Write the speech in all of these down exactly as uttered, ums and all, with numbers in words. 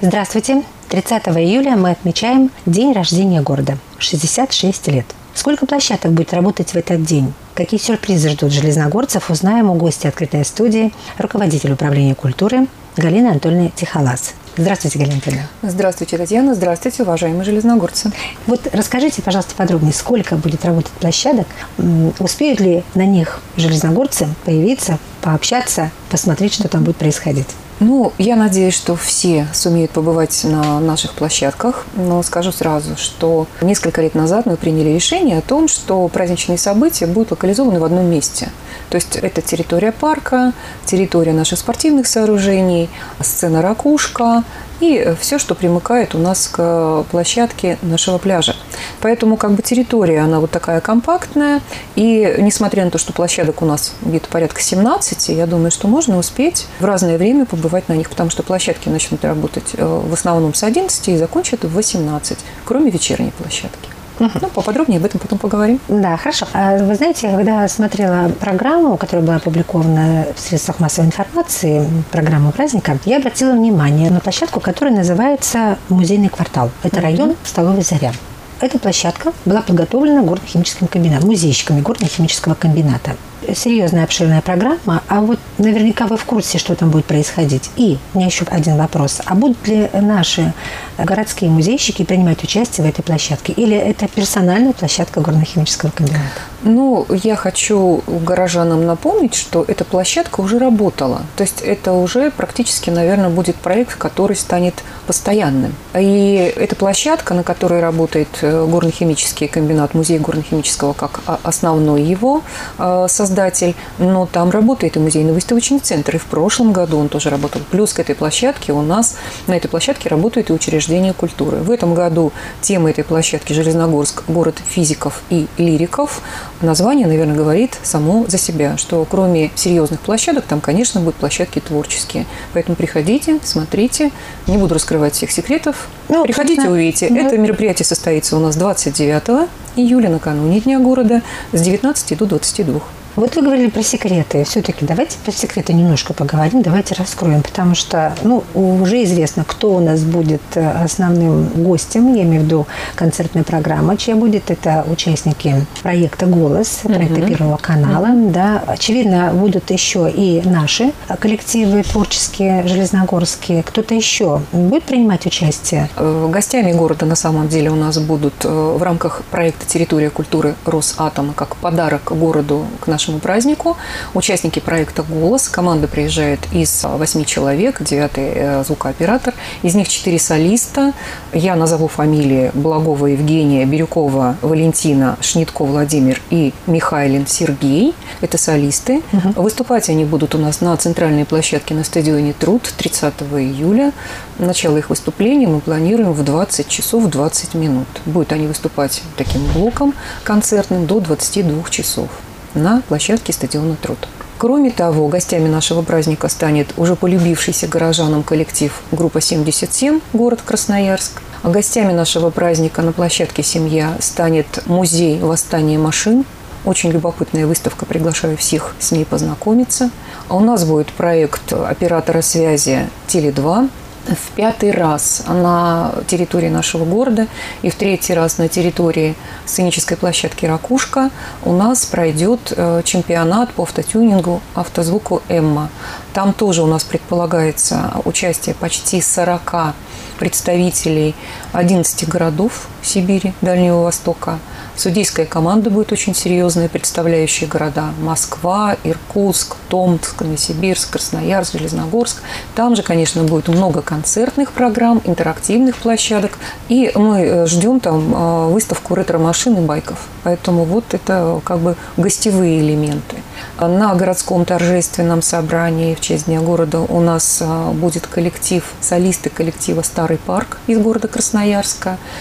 Здравствуйте! тридцатого июля мы отмечаем день рождения города – шестьдесят шесть лет. Сколько площадок будет работать в этот день? Какие сюрпризы ждут железногорцев, узнаем у гостя открытой студии, руководитель управления культуры Галины Анатольевны Тихолаз. Здравствуйте, Галина Анатольевна. Здравствуйте, Татьяна. Здравствуйте, уважаемые железногорцы. Вот расскажите, пожалуйста, подробнее, сколько будет работать площадок? Успеют ли на них железногорцы появиться, пообщаться, посмотреть, что там будет происходить? Ну, я надеюсь, что все сумеют побывать на наших площадках, но скажу сразу, что несколько лет назад мы приняли решение о том, что праздничные события будут локализованы в одном месте. То есть это территория парка, территория наших спортивных сооружений, сцена «Ракушка» и все, что примыкает у нас к площадке нашего пляжа. Поэтому как бы территория, она вот такая компактная. И несмотря на то, что площадок у нас где-то порядка семнадцати, я думаю, что можно успеть в разное время побывать на них, потому что площадки начнут работать в основном с одиннадцати и закончат в восемнадцать, кроме вечерней площадки. Ну, поподробнее об этом потом поговорим. Да, хорошо. Вы знаете, когда смотрела программу, которая была опубликована в средствах массовой информации, программу праздника, я обратила внимание на площадку, которая называется «Музейный квартал». Это район Столовой Заря. Эта площадка была подготовлена горно-химическим комбинатом, музейщиками горно-химического комбината. Серьезная обширная программа, а вот наверняка вы в курсе, что там будет происходить. И у меня еще один вопрос. А будут ли наши городские музейщики принимать участие в этой площадке? Или это персональная площадка горно-химического комбината? Ну, я хочу горожанам напомнить, что эта площадка уже работала. То есть это уже практически, наверное, будет проект, который станет постоянным. И эта площадка, на которой работает горно-химический комбинат, музей горно-химического как основной его создатель, но там работает и музейно-выставочный центр. И в прошлом году он тоже работал. Плюс к этой площадке у нас на этой площадке работает и учреждение культуры. В этом году тема этой площадки «Железногорск. Город физиков и лириков». Название, наверное, говорит само за себя, что кроме серьезных площадок, там, конечно, будут площадки творческие. Поэтому приходите, смотрите. Не буду раскрывать всех секретов. Ну, приходите, увидите. Да. Это мероприятие состоится у нас двадцать девятого июля, накануне Дня города, с девятнадцати до двадцати двух. Вот вы говорили про секреты. Все-таки давайте про секреты немножко поговорим, давайте раскроем, потому что ну, уже известно, кто у нас будет основным гостем, я имею в виду концертная программа, чья будет. Это участники проекта «Голос», проекта uh-huh. Первого канала. Uh-huh. Да. Очевидно, будут еще и наши коллективы творческие, железногорские. Кто-то еще будет принимать участие? Гостями города на самом деле у нас будут в рамках проекта «Территория культуры Росатома» как подарок городу к нашему празднику. Участники проекта «Голос». Команда приезжает из восьми человек, девятый звукооператор. Из них четыре солиста. Я назову фамилии: Благова Евгения, Бирюкова Валентина, Шнитко Владимир и Михайлин Сергей. Это солисты. Угу. Выступать они будут у нас на центральной площадке на стадионе «Труд» тридцатого июля. Начало их выступления мы планируем в двадцать часов двадцать минут. Будут они выступать таким блоком концертным до двадцати двух часов на площадке стадиона «Труд». Кроме того, гостями нашего праздника станет уже полюбившийся горожанам коллектив группа семьдесят семь, город Красноярск. А гостями нашего праздника на площадке «Семья» станет музей «Восстание машин». Очень любопытная выставка, приглашаю всех с ней познакомиться. А у нас будет проект оператора связи «Теле два». В пятый раз на территории нашего города и в третий раз на территории сценической площадки «Ракушка» у нас пройдет чемпионат по автотюнингу, автозвуку «Эмма». Там тоже у нас предполагается участие почти сорока представителей одиннадцати городов Сибири, Дальнего Востока. Судейская команда будет очень серьезная, представляющая города Москва, Иркутск, Томск, Новосибирск, Красноярск, Железногорск. Там же, конечно, будет много концертных программ, интерактивных площадок. И мы ждем там выставку ретро-машин и байков. Поэтому вот это как бы гостевые элементы. На городском торжественном собрании в честь Дня города у нас будет коллектив, солисты коллектива «Старый парк» из города Красноярска. Это как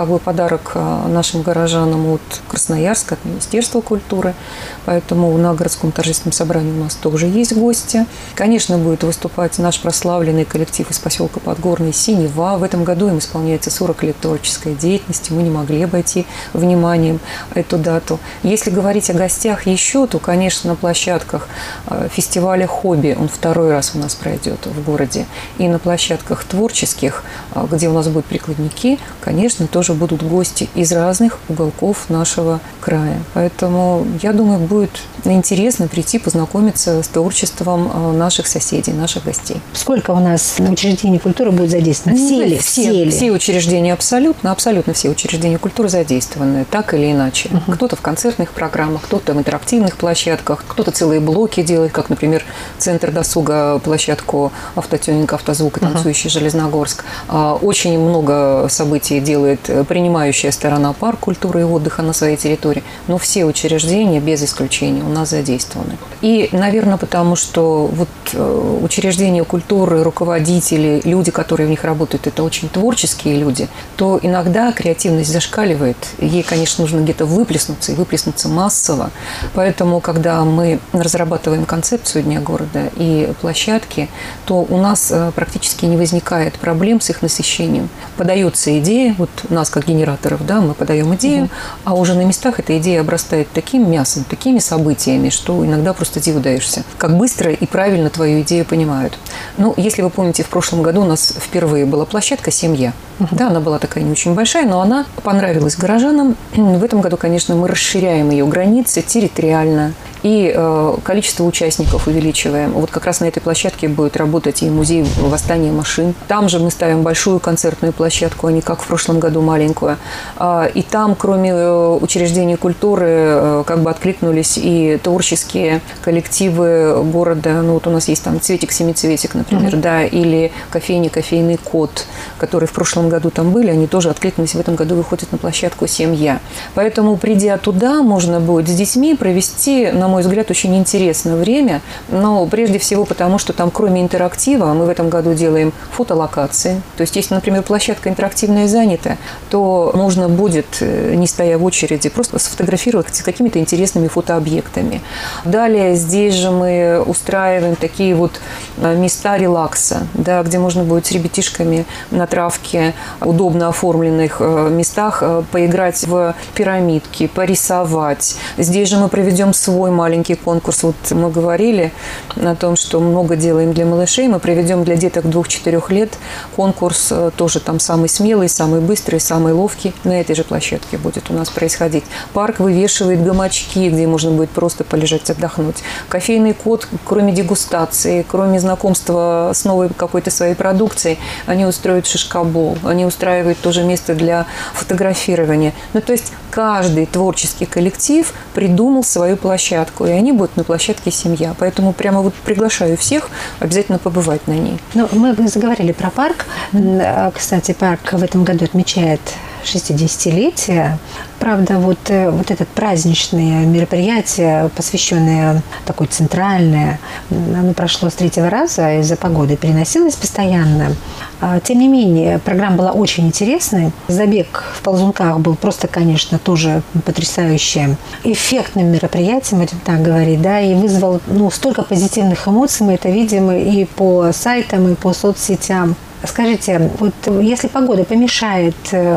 такой подарок нашим горожанам от Красноярска, от Министерства культуры. Поэтому на городском торжественном собрании у нас тоже есть гости. Конечно, будет выступать наш прославленный коллектив из поселка Подгорный «Синева». В этом году им исполняется сорок лет творческой деятельности. Мы не могли обойти вниманием эту дату. Если говорить о гостях еще, то, конечно, на площадках фестиваля «Хобби», он второй раз у нас пройдет в городе, и на площадках творческих, где у нас будут прикладники, конечно, тоже будут гости из разных уголков нашего края. Поэтому, я думаю, будет интересно прийти познакомиться с творчеством наших соседей, наших гостей. Сколько у нас учреждений культуры будет задействовано? Все ли? Все, все, ли? все учреждения абсолютно, абсолютно все учреждения культуры задействованы, так или иначе. Uh-huh. Кто-то в концертных программах, кто-то в интерактивных площадках, кто-то целые блоки делает, как, например, Центр досуга, площадку «Автотюнинг», «Автозвук» и «Танцующий uh-huh. Железногорск». Очень много событий делает принимающая сторона парк культуры и отдыха на своей территории, но все учреждения, без исключения, у нас задействованы. И, наверное, потому что вот учреждения культуры, руководители, люди, которые в них работают, это очень творческие люди, то иногда креативность зашкаливает. Ей, конечно, нужно где-то выплеснуться, и выплеснуться массово. Поэтому, когда мы разрабатываем концепцию Дня города и площадки, то у нас практически не возникает проблем с их насыщением. Подается идея, вот нас, как генераторов, да, мы подаем идею, угу. а уже на местах эта идея обрастает таким мясом, такими событиями, что иногда просто диву даешься. Как быстро и правильно твою идею понимают. Ну, если вы помните, в прошлом году у нас впервые была площадка «Семья». Uh-huh. Да, она была такая не очень большая, но она понравилась горожанам. В этом году, конечно, мы расширяем ее границы территориально и э, количество участников увеличиваем. Вот как раз на этой площадке будет работать и музей восстания машин. Там же мы ставим большую концертную площадку, а не как в прошлом году маленькую. Э, и там, кроме э, учреждений культуры, э, как бы откликнулись и творческие коллективы города. Ну вот у нас есть там «Цветик-семицветик», например, uh-huh. да, или кофейня «Кофейный кот», которые в прошлом году там были, они тоже откликнулись, в этом году выходят на площадку «Семья». Поэтому, придя туда, можно будет с детьми провести, на мой взгляд, очень интересное время, но прежде всего потому, что там кроме интерактива мы в этом году делаем фотолокации. То есть, если, например, площадка интерактивная занята, то можно будет, не стоя в очереди, просто сфотографировать с какими-то интересными фотообъектами. Далее здесь же мы устраиваем такие вот места релакса, да, где можно будет с ребятишками на травке, удобно оформленных местах поиграть в пирамидки, порисовать. Здесь же мы проведем свой маленький конкурс. Вот мы говорили о том, что много делаем для малышей. Мы проведем для деток двух-четырёх лет конкурс, тоже там самый смелый, самый быстрый, самый ловкий. На этой же площадке будет у нас происходить. Парк вывешивает гамачки, где можно будет просто полежать, отдохнуть. Кофейный кот, кроме дегустации, кроме знакомства с новой какой-то своей продукцией, они устроят шишкобол, они устраивают тоже место для фотографирования. Ну, то есть каждый творческий коллектив придумал свою площадку, и они будут на площадке «Семья». Поэтому прямо вот приглашаю всех обязательно побывать на ней. Ну, мы заговорили про парк. Кстати, парк в этом году отмечает шестидесятилетие. Правда, вот, вот это праздничное мероприятие, посвященное такое центральное, оно прошло с третьего раза из-за погоды, переносилось постоянно. Тем не менее, программа была очень интересной. Забег в ползунках был просто, конечно, тоже потрясающе эффектным мероприятием, будем так говорить, да, и вызвал ну, столько позитивных эмоций, мы это видим и по сайтам, и по соцсетям. Скажите, вот если погода помешает,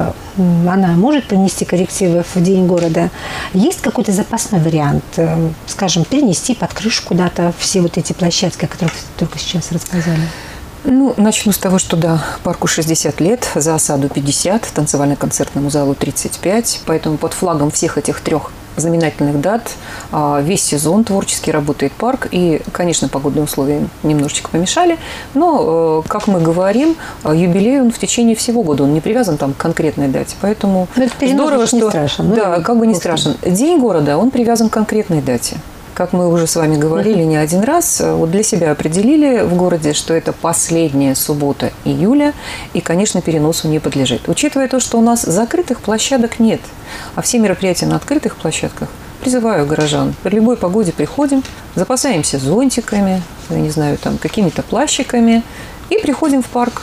она может принести коррективы в День города? Есть какой-то запасной вариант, скажем, перенести под крышу куда-то все вот эти площадки, о которых вы только сейчас рассказали? Ну, начну с того, что да, парку шестьдесят лет, за осаду пятьдесят, танцевально-концертному залу тридцать пять, поэтому под флагом всех этих трех знаменательных дат весь сезон творчески работает парк. И, конечно, погодные условия немножечко помешали, но, как мы говорим, юбилей он в течение всего года, он не привязан там к конкретной дате. Поэтому здорово, что... Не страшен, да, как бы не страшен. День города, он привязан к конкретной дате. Как мы уже с вами говорили не один раз, вот для себя определили в городе, что это последняя суббота июля, и, конечно, переносу не подлежит. Учитывая то, что у нас закрытых площадок нет, а все мероприятия на открытых площадках, призываю горожан, при любой погоде приходим, запасаемся зонтиками, я не знаю, там, какими-то плащиками, и приходим в парк. В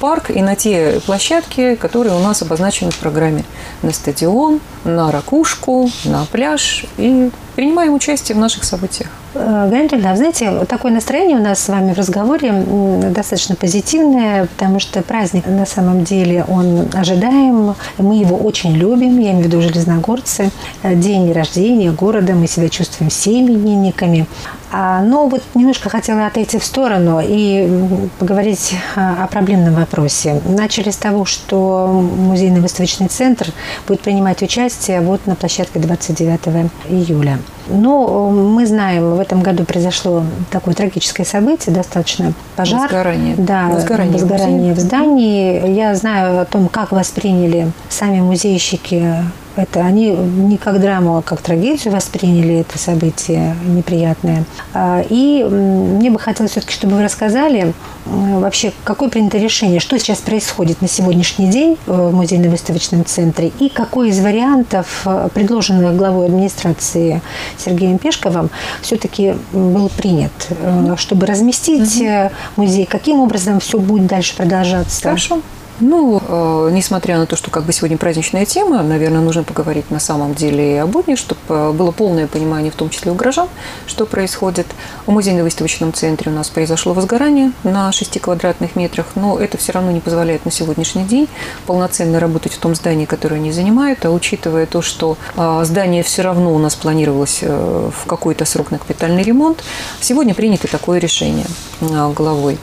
парк и на те площадки, которые у нас обозначены в программе. На стадион, на ракушку, на пляж. И принимаем участие в наших событиях. Галина Анатольевна, знаете, такое настроение у нас с вами в разговоре достаточно позитивное, потому что праздник на самом деле он ожидаем, мы его очень любим, я имею в виду железногорцы, день рождения города, мы себя чувствуем всеми именинниками. Но вот немножко хотела отойти в сторону и поговорить о проблемном вопросе. Начали с того, что музейный выставочный центр будет принимать участие вот на площадке двадцать девятого июля. Но мы знаем, в этом году произошло такое трагическое событие, достаточно пожар. Возгорание. Да, возгорание, возгорание в здании. Я знаю о том, как восприняли сами музейщики это. Они не как драму, а как трагедию восприняли это событие неприятное. И мне бы хотелось все-таки, чтобы вы рассказали вообще, какое принято решение, что сейчас происходит на сегодняшний день в музейно-выставочном центре и какой из вариантов, предложенных главой администрации Сергеем Пешковым, все-таки был принят, чтобы разместить mm-hmm. музей. Каким образом все будет дальше продолжаться? Хорошо. Ну, э, несмотря на то, что как бы сегодня праздничная тема, наверное, нужно поговорить на самом деле и о будни, чтобы было полное понимание, в том числе у горожан, что происходит. В музейно-выставочном центре у нас произошло возгорание на шести квадратных метрах, но это все равно не позволяет на сегодняшний день полноценно работать в том здании, которое они занимают, а учитывая то, что э, здание все равно у нас планировалось э, в какой-то срок на капитальный ремонт, сегодня принято такое решение э, главой.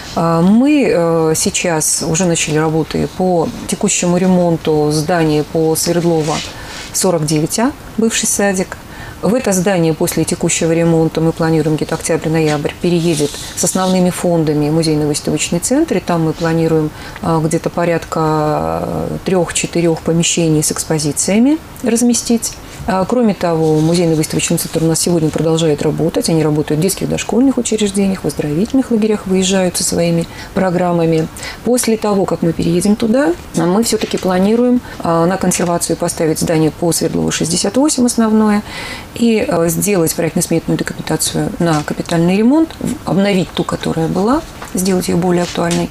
Мы сейчас уже начали работы по текущему ремонту здания по Свердлова сорок девять А, бывший садик. В это здание после текущего ремонта мы планируем где-то октябрь-ноябрь переедет с основными фондами музейно-выставочный центр. И там мы планируем где-то порядка трех-четырех помещений с экспозициями разместить. Кроме того, музейно-выставочный центр у нас сегодня продолжает работать. Они работают в детских дошкольных учреждениях, в оздоровительных лагерях, выезжают со своими программами. После того, как мы переедем туда, мы все-таки планируем на консервацию поставить здание по Свердлову шестьдесят восемь основное и сделать проектно-сметную документацию на капитальный ремонт, обновить ту, которая была, сделать ее более актуальной.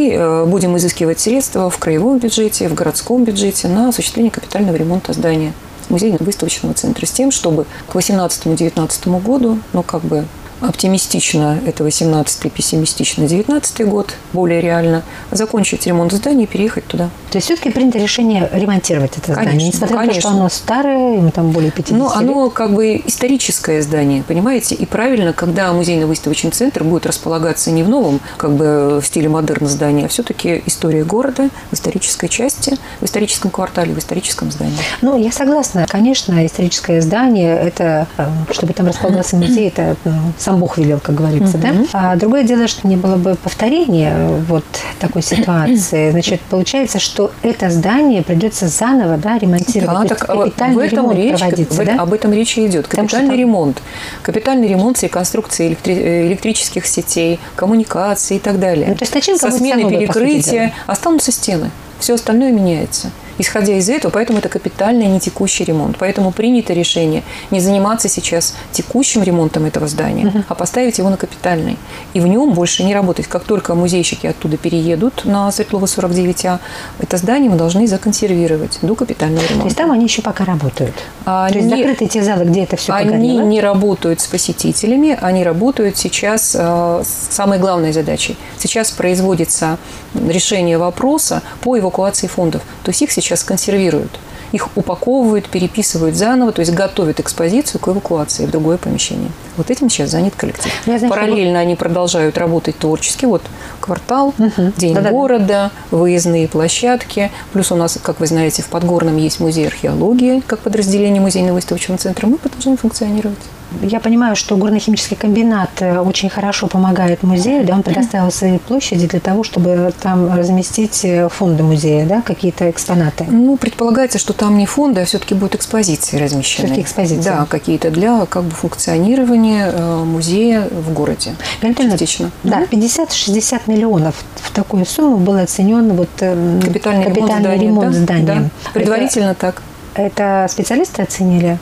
И будем изыскивать средства в краевом бюджете, в городском бюджете на осуществление капитального ремонта здания музейно-выставочного центра с тем, чтобы к восемнадцатому-девятнадцатому году, ну, как бы оптимистично это восемнадцатый, пессимистично девятнадцатый год, более реально, закончить ремонт здания и переехать туда. То есть все-таки принято решение ремонтировать это конечно, здание, несмотря на то, что оно старое, ему там более пятидесяти Ну, оно лет. как бы историческое здание, понимаете? И правильно, когда музейно-выставочный центр будет располагаться не в новом, как бы в стиле модерн здания, а все-таки история города в исторической части, в историческом квартале, в историческом здании. Ну, я согласна. Конечно, историческое здание, это, чтобы там располагался музей, это сам Бог велел, как говорится, uh-huh. да? А другое дело, что не было бы повторения вот такой ситуации. Значит, получается, что это здание придется заново, да, ремонтировать. Да, так капитальный в этом ремонт речь, проводится, в, да? Об этом речь и идет. Капитальный Потому, ремонт. Капитальный ремонт с реконструкцией электри- электрических сетей, коммуникаций и так далее. Ну, то есть начинка со сменой перекрытия. Останутся стены. Все остальное меняется. Исходя из этого, поэтому это капитальный, не текущий ремонт. Поэтому принято решение не заниматься сейчас текущим ремонтом этого здания, uh-huh. а поставить его на капитальный. И в нем больше не работать. Как только музейщики оттуда переедут на Свердлова сорок девять А, это здание мы должны законсервировать до капитального ремонта. То есть там они еще пока работают? Они, То есть закрыты те залы, где это все погорело? Они не работают с посетителями, они работают сейчас э, с самой главной задачей. Сейчас производится решение вопроса по эвакуации фондов. То есть их сейчас консервируют. Их упаковывают, переписывают заново, то есть готовят экспозицию к эвакуации в другое помещение. Вот этим сейчас занят коллектив. Знаю, Параллельно вы... они продолжают работать творчески. Вот квартал, угу. День Да-да-да. города, выездные площадки. Плюс у нас, как вы знаете, в Подгорном есть музей археологии, как подразделение музейно-выставочного центра. Мы продолжаем функционировать. Я понимаю, что горно-химический комбинат очень хорошо помогает музею, да, он предоставил свои площади для того, чтобы там разместить фонды музея, да, какие-то экспонаты. Ну, предполагается, что там не фонды, а все-таки будут экспозиции размещены. Все-таки экспозиции. Да, какие-то для как бы функционирования музея в городе. Частично. Да, пятьдесят-шестьдесят миллионов в такую сумму был оценен вот капитальный, капитальный ремонт здания. Ремонт здания. Да, да. Предварительно это, так. Это специалисты оценили?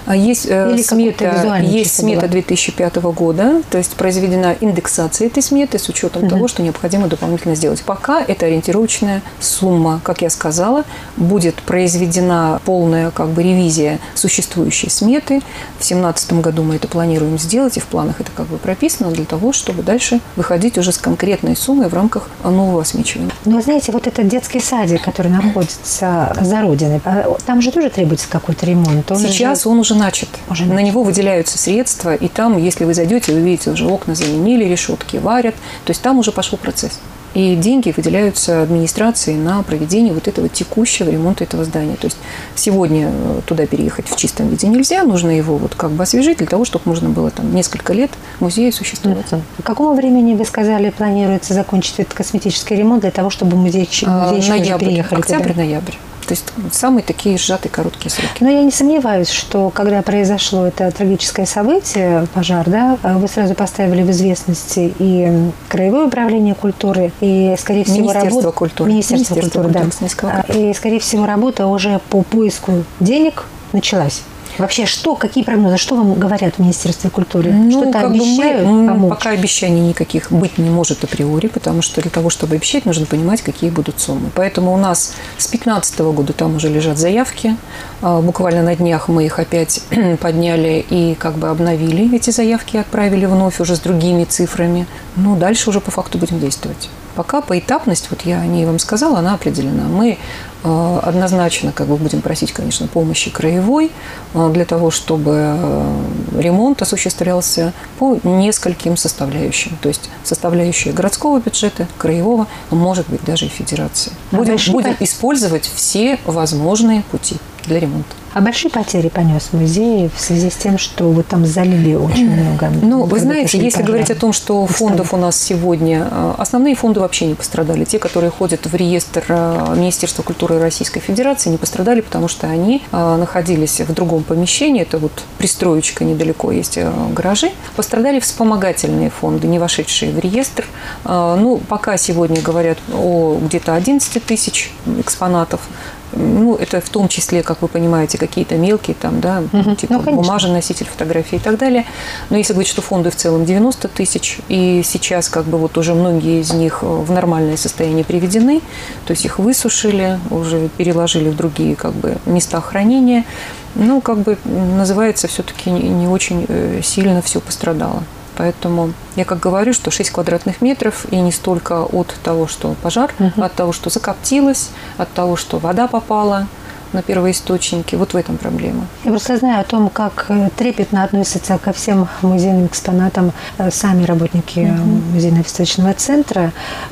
Есть Или смета, есть смета две тысячи пятого года, то есть произведена индексация этой сметы с учетом угу. того, что необходимо дополнительно сделать. Пока это ориентировочная сумма. Как я сказала, будет произведена полная как бы ревизия существующей сметы. В две тысячи семнадцатом году мы это планируем сделать, и в планах это как бы прописано для того, чтобы дальше выходить уже с конкретной суммой в рамках нового осмечивания. Но, знаете, вот этот детский садик, который находится за Родиной, там же тоже требуется какой-то ремонт. Он Сейчас же... он уже начат. Уже На начат. него выделяются средства, и там, если вы зайдете, вы увидите, уже окна заменили, решетки варят, то есть там уже пошел процесс. И деньги выделяются администрации на проведение вот этого текущего ремонта этого здания. То есть сегодня туда переехать в чистом виде нельзя, нужно его вот как бы освежить для того, чтобы можно было там несколько лет музею существовать. К какому времени, вы сказали, планируется закончить этот косметический ремонт для того, чтобы музейщики уже переехали? Октябрь-ноябрь. То есть самые такие сжатые короткие сроки. Но я не сомневаюсь, что когда произошло это трагическое событие, пожар, да, вы сразу поставили в известность и Краевое управление культуры, и, скорее всего, Министерство работа... культуры. Министерство, Министерство культуры, культуры, да. И, скорее всего, работа уже по поиску денег началась. Вообще, что, какие прогнозы, что вам говорят в Министерстве культуры? Ну, Что-то обещают мы, помочь? Пока обещаний никаких быть не может априори, потому что для того, чтобы обещать, нужно понимать, какие будут суммы. Поэтому у нас с две тысячи пятнадцатого года там уже лежат заявки. Буквально на днях мы их опять подняли и как бы обновили эти заявки, отправили вновь уже с другими цифрами. Ну, дальше уже по факту будем действовать. Пока поэтапность, вот я о ней вам сказала, она определена. Мы э, однозначно как бы будем просить, конечно, помощи краевой э, для того, чтобы э, ремонт осуществлялся по нескольким составляющим. То есть составляющие городского бюджета, краевого, может быть, даже и федерации. Будем, а будем использовать все возможные пути для ремонта. А большие потери понес музей в связи с тем, что вот там залили очень много? Ну, вы знаете, если пожар. говорить о том, что фондов у нас сегодня, основные фонды вообще не пострадали. Те, которые ходят в реестр Министерства культуры Российской Федерации, не пострадали, потому что они находились в другом помещении. Это вот пристроечка недалеко, есть гаражи. Пострадали вспомогательные фонды, не вошедшие в реестр. Ну, пока сегодня говорят о где-то одиннадцати тысяч экспонатов. Ну, это в том числе, как вы понимаете, какие-то мелкие, там, да, угу. типа ну, бумажный носитель фотографии и так далее. Но если говорить, что фонды в целом девяносто тысяч, и сейчас как бы вот уже многие из них в нормальное состояние приведены, то есть их высушили, уже переложили в другие как бы места хранения, ну, как бы называется, все-таки не очень сильно все пострадало. Поэтому я как говорю, что шесть квадратных метров, и не столько от того, что пожар, uh-huh. а от того, что закоптилось, от того, что вода попала на первоисточники. Вот в этом проблема. Я просто знаю о том, как трепетно относятся ко всем музейным экспонатам сами работники uh-huh. музейно-выставочного центра,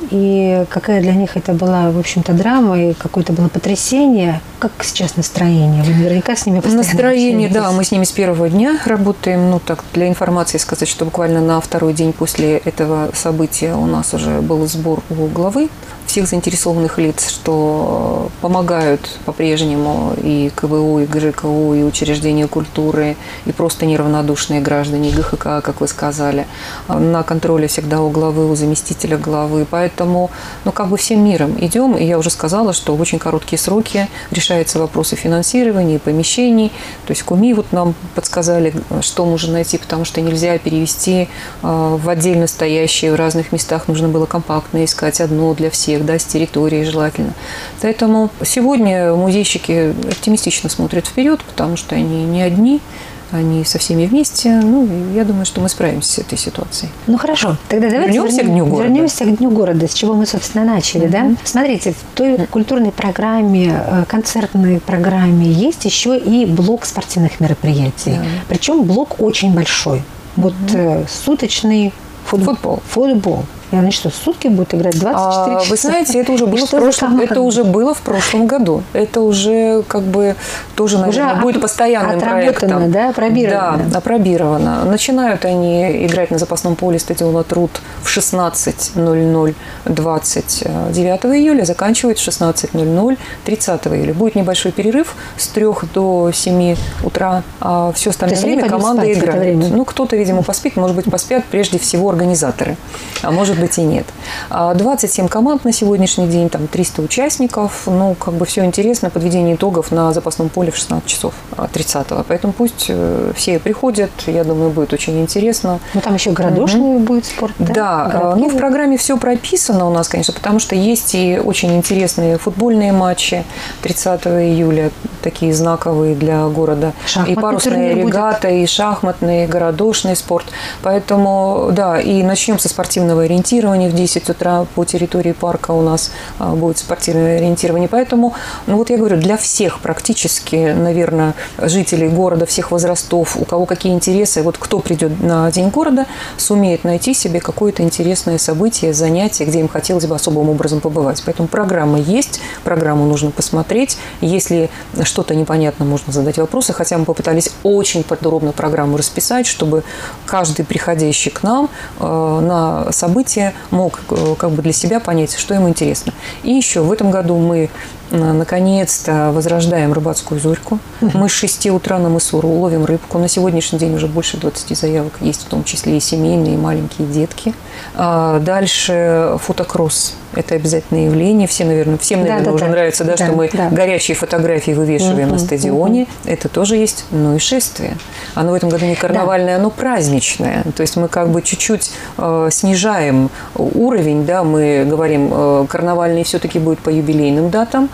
и какая для них это была, в общем-то, драма, и какое-то было потрясение. Как сейчас настроение? Вы наверняка с ними постоянно Настроение, общаетесь. Да, мы с ними с первого дня работаем. Ну, так, для информации сказать, что буквально на второй день после этого события у нас уже был сбор у главы всех заинтересованных лиц, что помогают по-прежнему и КВУ, и ГЖКУ, и учреждения культуры, и просто неравнодушные граждане, и ГХК, как вы сказали. На контроле всегда у главы, у заместителя главы. Поэтому, ну, как бы всем миром идем. И я уже сказала, что в очень короткие сроки решаются вопросы финансирования, помещений. То есть КУМИ вот нам подсказали, что можно найти, потому что нельзя перевести в отдельно стоящие в разных местах. Нужно было компактно искать одно для всех, да, с территории желательно. Поэтому сегодня музейщики оптимистично смотрят вперед, потому что они не одни, они со всеми вместе. Ну, я думаю, что мы справимся с этой ситуацией. Ну, хорошо. Тогда давайте вернемся, вернем, к Дню города. вернемся к Дню города, с чего мы, собственно, начали. Mm-hmm. Да? Смотрите, в той mm-hmm. культурной программе, концертной программе есть еще и блок спортивных мероприятий. Mm-hmm. Причем блок очень большой. Вот mm-hmm. суточный футбол. футбол. футбол. И они что, сутки будут играть двадцать четыре часа? Вы знаете, это уже, было в прошлом, это уже было в прошлом году. Это уже как бы тоже, наверное, уже будет постоянным проектом. Да, опробировано. Да, опробировано. Начинают они играть на запасном поле стадиона Труд в шестнадцать ноль ноль двадцать девятого июля, заканчивают в шестнадцать ноль ноль тридцатого июля. Будет небольшой перерыв с трёх до семи утра, а все остальное время команда играет. Ну, кто-то, видимо, поспит, может быть, поспят прежде всего организаторы. А может быть, быть и нет. двадцать семь команд на сегодняшний день, там триста участников. Ну, как бы все интересно. Подведение итогов на запасном поле в шестнадцать часов тридцатого. Поэтому пусть все приходят. Я думаю, будет очень интересно. Ну, там еще городошный угу. будет спорт, да? Да. Городки. Ну, в программе все прописано у нас, конечно, потому что есть и очень интересные футбольные матчи тридцатого июля, такие знаковые для города. Шахматный и парусная регата, будет. И шахматный, и городошный спорт. Поэтому, да, и начнем со спортивного ориентирования. В десять утра по территории парка у нас будет спортивное ориентирование. Поэтому, ну вот я говорю, для всех практически, наверное, жителей города, всех возрастов, у кого какие интересы, вот кто придет на День города, сумеет найти себе какое-то интересное событие, занятие, где им хотелось бы особым образом побывать. Поэтому программа есть, программу нужно посмотреть. Если что-то непонятно, можно задать вопросы, хотя мы попытались очень подробно программу расписать, чтобы каждый приходящий к нам э, на событие мог э, как бы для себя понять, что ему интересно. И еще в этом году мы наконец-то возрождаем рыбацкую зорьку. Мы с шести утра на мысу ловим рыбку. На сегодняшний день уже больше двадцати заявок есть, в том числе и семейные, и маленькие детки. А дальше фотокросс. Это обязательное явление. Все, наверное, всем, наверное, да, да, уже да. нравится, да, да, что мы да. горячие фотографии вывешиваем uh-huh, на стадионе. Uh-huh. Это тоже есть. Ну и шествие. Оно в этом году не карнавальное, да. оно праздничное. То есть мы как бы чуть-чуть э, снижаем уровень. Да, мы говорим, э, карнавальный все-таки будет по юбилейным датам,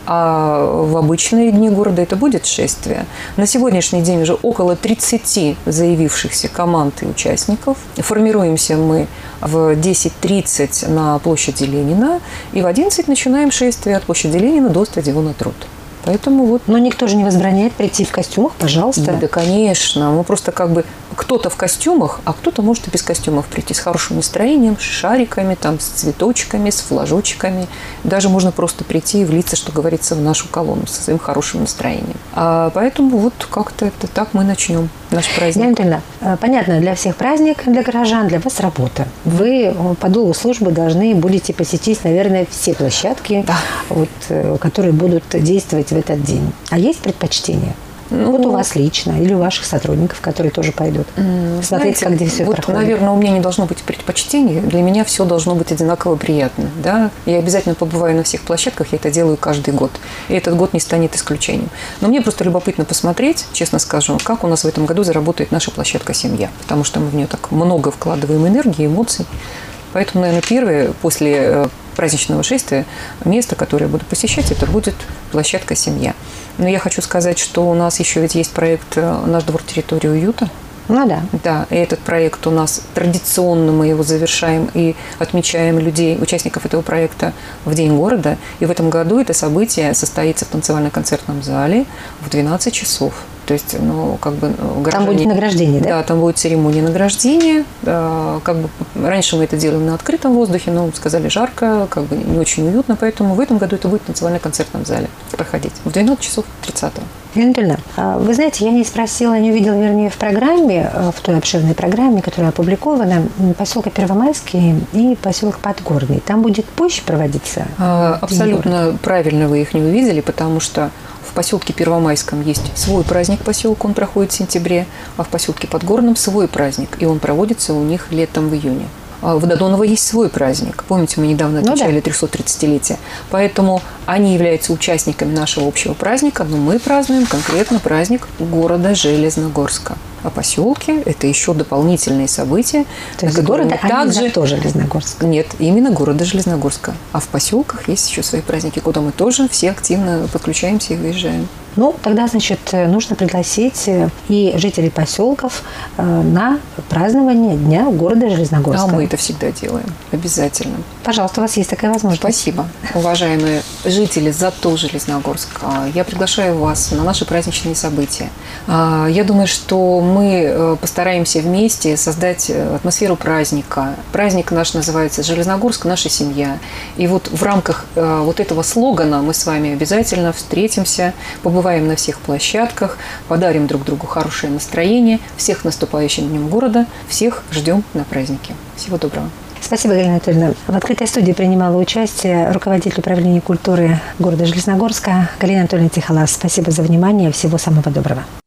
а в обычные дни города это будет шествие. На сегодняшний день уже около тридцати заявившихся команд и участников. Формируемся мы в десять тридцать на площади Ленина, и в одиннадцать начинаем шествие от площади Ленина до стадиона Труд. Поэтому вот. Но никто же не возбраняет прийти в костюмах, пожалуйста. Да, конечно. Мы просто как бы кто-то в костюмах, а кто-то может и без костюмов прийти с хорошим настроением, с шариками, там, с цветочками, с флажочками. Даже можно просто прийти и влиться, что говорится, в нашу колонну со своим хорошим настроением. А поэтому вот как-то это так мы начнем наш праздник. Галина Анатольевна, понятно, для всех праздник, для горожан, для вас работа. Вы по долгу службы должны будете посетить, наверное, все площадки, да. вот, которые будут действовать в этот день. А есть предпочтение? Ну, вот у вас лично или у ваших сотрудников, которые тоже пойдут. Смотреть, знаете, как где все вот, проходит. наверное, у меня не должно быть предпочтений. Для меня все должно быть одинаково приятно. Да? Я обязательно побываю на всех площадках, я это делаю каждый год. И этот год не станет исключением. Но мне просто любопытно посмотреть, честно скажу, как у нас в этом году заработает наша площадка «Семья». Потому что мы в нее так много вкладываем энергии, эмоций. Поэтому, наверное, первое, после праздничного шествия, место, которое я буду посещать, это будет площадка «Семья». Но я хочу сказать, что у нас еще ведь есть проект «Наш двор. Территория уюта». Ну да. Да, и этот проект у нас традиционно, мы его завершаем и отмечаем людей, участников этого проекта в День города. И в этом году это событие состоится в танцевально-концертном зале в двенадцать часов. То есть, ну, как бы горожане... Там будет награждение, да? Да, там будет церемония награждения. Как бы раньше мы это делали на открытом воздухе, но сказали жарко, как бы не очень уютно, поэтому в этом году это будет в танцевально-концертном зале проходить в двенадцать часов тридцатого. Галина Анатольевна, вы знаете, я не спросила, не увидела, вернее, в программе, в той обширной программе, которая опубликована, поселок Первомайский и поселок Подгорный. Там будет позже проводиться? Абсолютно правильно вы их не увидели, потому что в поселке Первомайском есть свой праздник поселка, он проходит в сентябре, а в поселке Подгорном свой праздник, и он проводится у них летом в июне. В Додоново есть свой праздник. Помните, мы недавно отмечали ну, да. трехсотридцатилетие. Поэтому они являются участниками нашего общего праздника, но мы празднуем конкретно праздник города Железногорска. А поселки – это еще дополнительные события. То есть города, также... а не тоже Железногорск? Нет, именно города Железногорска. А в поселках есть еще свои праздники, куда мы тоже все активно подключаемся и выезжаем. Ну, тогда, значит, нужно пригласить и жителей поселков на празднование Дня города Железногорска. А мы это всегда делаем. Обязательно. Пожалуйста, у вас есть такая возможность. Спасибо. Уважаемые жители зато Железногорска, я приглашаю вас на наши праздничные события. Я думаю, что мы постараемся вместе создать атмосферу праздника. Праздник наш называется «Железногорск. Наша семья». И вот в рамках вот этого слогана мы с вами обязательно встретимся, побываем на всех площадках, подарим друг другу хорошее настроение. Всех с наступающим Днем города. Всех ждем на празднике. Всего доброго. Спасибо, Галина Анатольевна. В открытой студии принимала участие руководитель управления культуры города Железногорска Галина Анатольевна Тихолаз. Спасибо за внимание. Всего самого доброго.